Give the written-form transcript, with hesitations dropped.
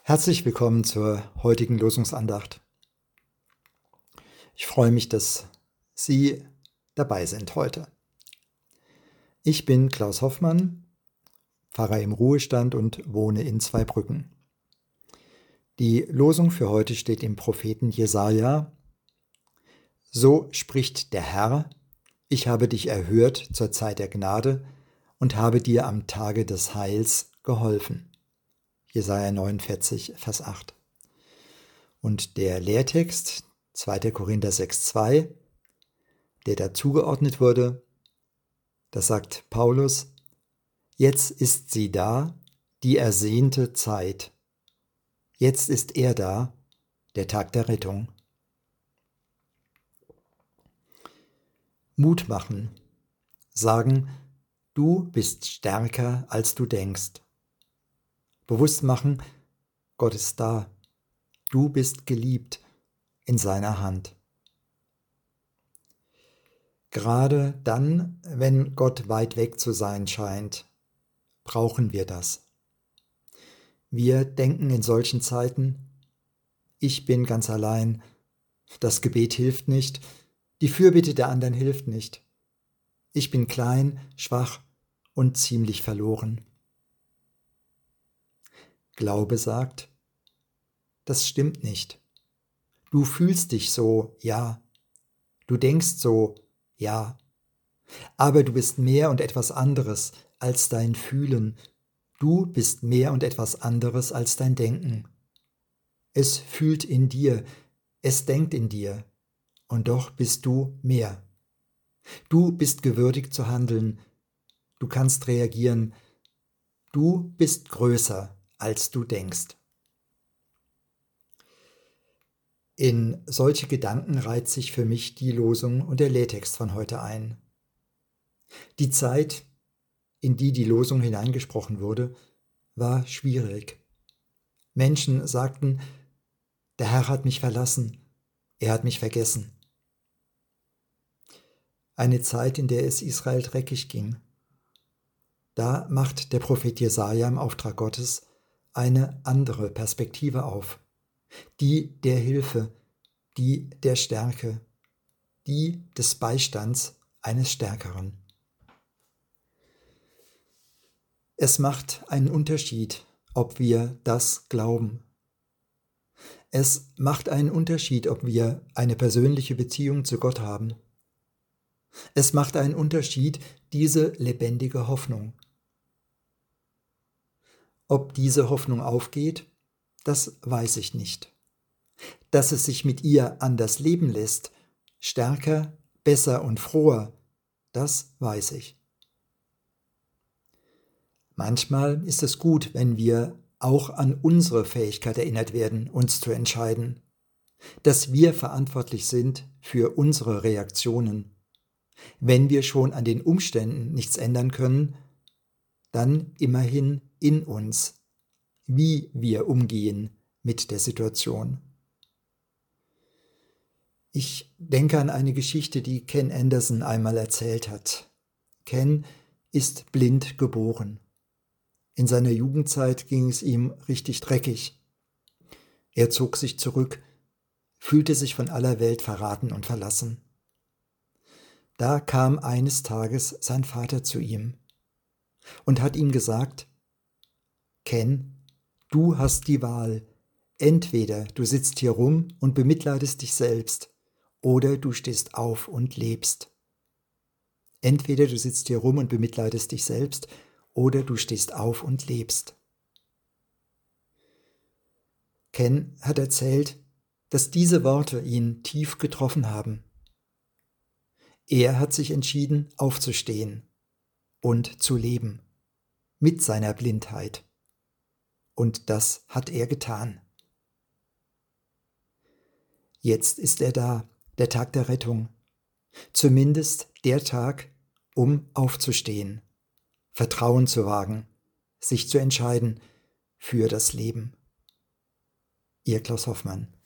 Herzlich willkommen zur heutigen Losungsandacht. Ich freue mich, dass Sie dabei sind heute. Ich bin Klaus Hoffmann, Pfarrer im Ruhestand und wohne in Zweibrücken. Die Losung für heute steht im Propheten Jesaja. So spricht der Herr: Ich habe dich erhört zur Zeit der Gnade und habe dir am Tage des Heils geholfen. Jesaja 49, Vers 8. Und der Lehrtext 2. Korinther 6,2, der dazugeordnet wurde, da sagt Paulus: Jetzt ist sie da, die ersehnte Zeit. Jetzt ist er da, der Tag der Rettung. Mut machen, sagen, du bist stärker, als du denkst. Bewusst machen, Gott ist da, du bist geliebt in seiner Hand. Gerade dann, wenn Gott weit weg zu sein scheint, brauchen wir das. Wir denken in solchen Zeiten: Ich bin ganz allein, das Gebet hilft nicht, die Fürbitte der anderen hilft nicht. Ich bin klein, schwach und ziemlich verloren. Glaube sagt: Das stimmt nicht. Du fühlst dich so, ja. Du denkst so, ja. Aber du bist mehr und etwas anderes als dein Fühlen. Du bist mehr und etwas anderes als dein Denken. Es fühlt in dir, es denkt in dir, und doch bist du mehr. Du bist gewürdigt zu handeln, du kannst reagieren, du bist größer, als du denkst. In solche Gedanken reiht sich für mich die Losung und der Lehrtext von heute ein. Die Zeit, in die die Losung hineingesprochen wurde, war schwierig. Menschen sagten: Der Herr hat mich verlassen, er hat mich vergessen. Eine Zeit, in der es Israel dreckig ging. Da macht der Prophet Jesaja im Auftrag Gottes eine andere Perspektive auf. Die der Hilfe, die der Stärke, die des Beistands eines Stärkeren. Es macht einen Unterschied, ob wir das glauben. Es macht einen Unterschied, ob wir eine persönliche Beziehung zu Gott haben. Es macht einen Unterschied, diese lebendige Hoffnung. Ob diese Hoffnung aufgeht, das weiß ich nicht. Dass es sich mit ihr anders leben lässt, stärker, besser und froher, das weiß ich. Manchmal ist es gut, wenn wir auch an unsere Fähigkeit erinnert werden, uns zu entscheiden, dass wir verantwortlich sind für unsere Reaktionen. Wenn wir schon an den Umständen nichts ändern können, dann immerhin in uns, wie wir umgehen mit der Situation. Ich denke an eine Geschichte, die Ken Anderson einmal erzählt hat. Ken ist blind geboren. In seiner Jugendzeit ging es ihm richtig dreckig. Er zog sich zurück, fühlte sich von aller Welt verraten und verlassen. Da kam eines Tages sein Vater zu ihm und hat ihm gesagt: Ken, du hast die Wahl. Entweder du sitzt hier rum und bemitleidest dich selbst, oder du stehst auf und lebst. Entweder du sitzt hier rum und bemitleidest dich selbst, oder du stehst auf und lebst. Ken hat erzählt, dass diese Worte ihn tief getroffen haben. Er hat sich entschieden, aufzustehen und zu leben, mit seiner Blindheit. Und das hat er getan. Jetzt ist er da, der Tag der Rettung. Zumindest der Tag, um aufzustehen, Vertrauen zu wagen, sich zu entscheiden für das Leben. Ihr Klaus Hoffmann.